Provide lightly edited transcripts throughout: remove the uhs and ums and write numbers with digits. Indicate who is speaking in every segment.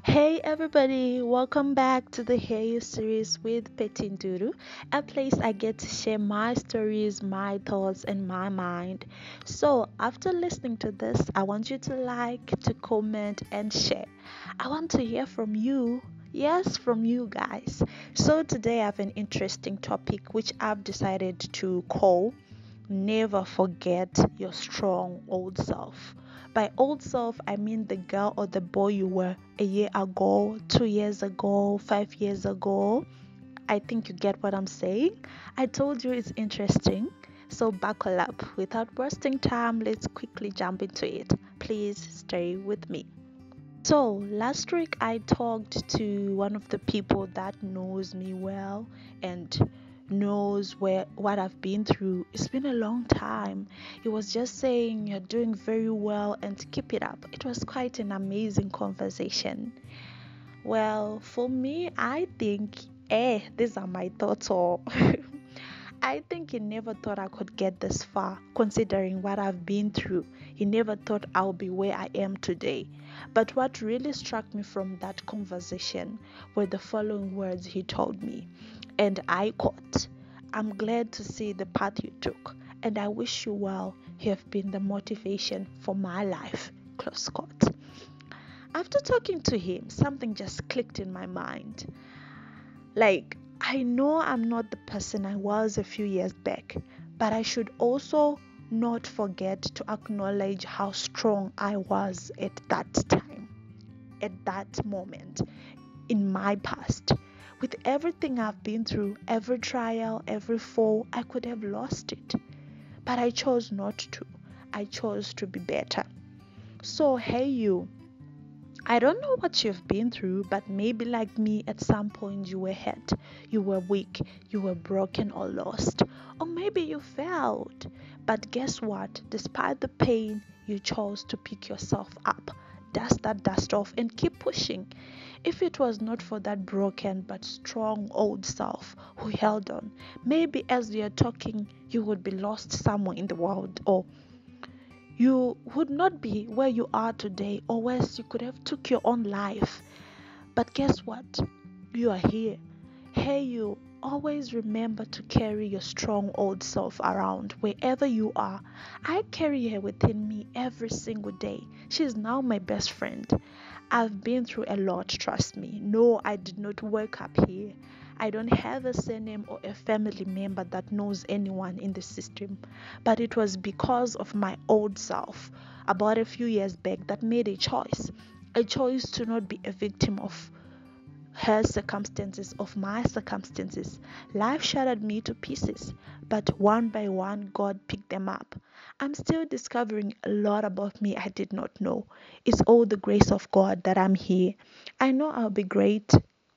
Speaker 1: Hey everybody, welcome back to the Hear You series with Petinduru, a place I get to share my stories, my thoughts, and my mind. So, after listening to this, I want you to like, to comment, and share. I want to hear from you. Yes, from you guys. So, today I have an interesting topic which I've decided to call Never Forget Your Strong Old Self. By old self, I mean the girl or the boy you were a year ago, 2 years ago, 5 years ago. I think you get what I'm saying. I told you it's interesting. So buckle up. Without wasting time, let's quickly jump into it. Please stay with me. So last week I talked to one of the people that knows me well and knows where what I've been through. It's been a long time. He was just saying you're doing very well and keep it up. It was quite an amazing conversation. Well, for me, I think these are my thoughts all. I think he never thought I could get this far, considering what I've been through. He never thought I'll be where I am today. But what really struck me from that conversation were the following words he told me, and I quote, "I'm glad to see the path you took, and I wish you well. You have been the motivation for my life." Close quote. After talking to him, something just clicked in my mind. Like, I know I'm not the person I was a few years back, but I should also not forget to acknowledge how strong I was at that time, at that moment in my past. With everything I've been through, every trial, every fall, I could have lost it. But I chose not to. I chose to be better. So, hey, you. I don't know what you've been through, but maybe like me, at some point you were hurt, you were weak, you were broken or lost, or maybe you failed. But guess what? Despite the pain, you chose to pick yourself up, dust that dust off, and keep pushing. If it was not for that broken but strong old self who held on, maybe as you're talking, you would be lost somewhere in the world, or you would not be where you are today, or worse, you could have took your own life. But guess what? You are here. Hey, you. Always remember to carry your strong old self around wherever you are. I carry her within me every single day. She's now my best friend. I've been through a lot, trust me. No, I did not wake up here. I don't have a surname or a family member that knows anyone in the system. But it was because of my old self about a few years back that made a choice. A choice to not be a victim of her circumstances, of my circumstances. Life shattered me to pieces, but one by one, God picked them up. I'm still discovering a lot about me I did not know. It's all the grace of God that I'm here. I know I'll be great.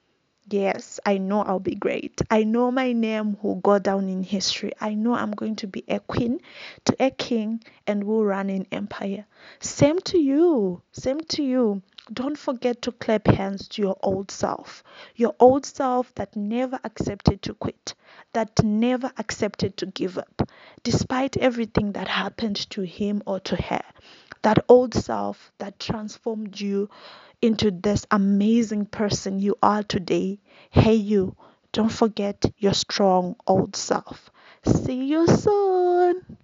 Speaker 1: Yes, I know I'll be great. I know my name will go down in history. I know I'm going to be a queen to a king and will run an empire. Same to you. Same to you. Don't forget to clap hands to your old self that never accepted to quit, that never accepted to give up, despite everything that happened to him or to her. That old self that transformed you into this amazing person you are today. Hey, you, don't forget your strong old self. See you soon.